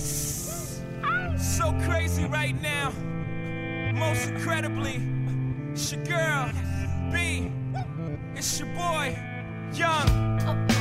Yes! So crazy right now. Most incredibly, it's your girl, B. It's your boy, Young.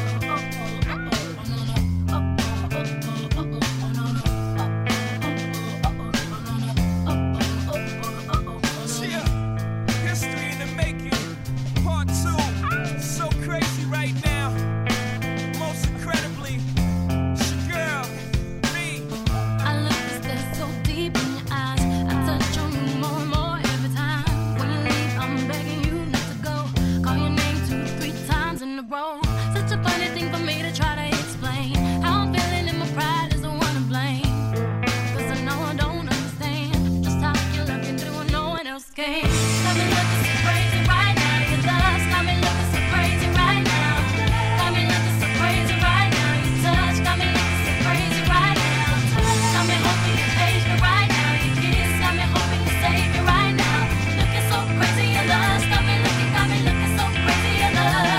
History in the making, part 2. So crazy right now. Most incredibly, it's your girl, B. I look and stare so deep in your eyes. I touch on you more and more every time. When you leave, I'm begging you not to go. Call your name 2-3 times in a row. Such a funny thing for me to try to explain. How I'm feeling and my pride is the one to blame. 'Cause I know I don't understand just how you love me through when no one else can. Got me looking so crazy right now. Your love's got me looking so crazy right now. Got me looking so crazy right now. Your touch got me looking so crazy right now. Got me hoping you page me right now. Your kiss got me hoping you save me right now. Looking so crazy, your love's got me looking so crazy, your love.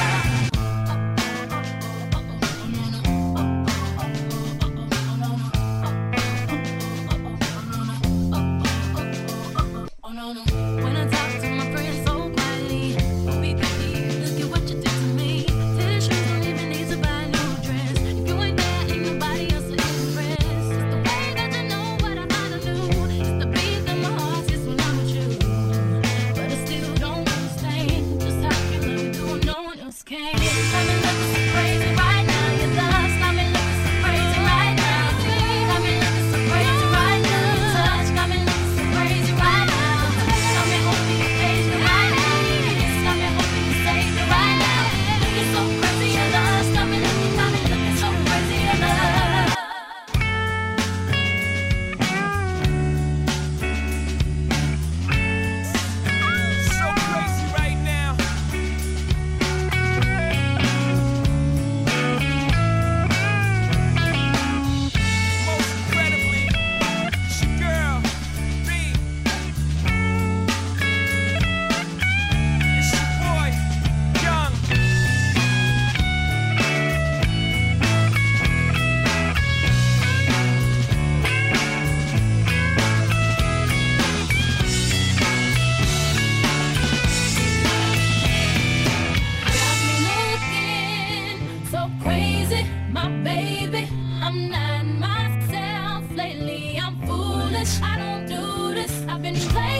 When I talk to my friends so quietly, we could be, look at what you did to me. Tennis shoes don't even need to buy a new dress. If you ain't there, ain't nobody else to impress. It's the way that you know what I thought I knew. It's the beat in my heart just when I'm with you. But I still don't understand just how you love me through when no one else can. Got me looking so crazy right now. Your love's got me looking so crazy right now. Got me looking so crazy right now. Your touch got me looking so crazy right now. Got me hoping you page me right now. Your kiss got me hoping you save me right now. Looking so crazy, your love's got me looking so crazy, your love. So crazy right now. Most incredibly, it's your girl, B. It's your boy, Young. Got me looking so crazy, my baby. I'm not myself lately. I'm foolish. I don't do this. I've been playing.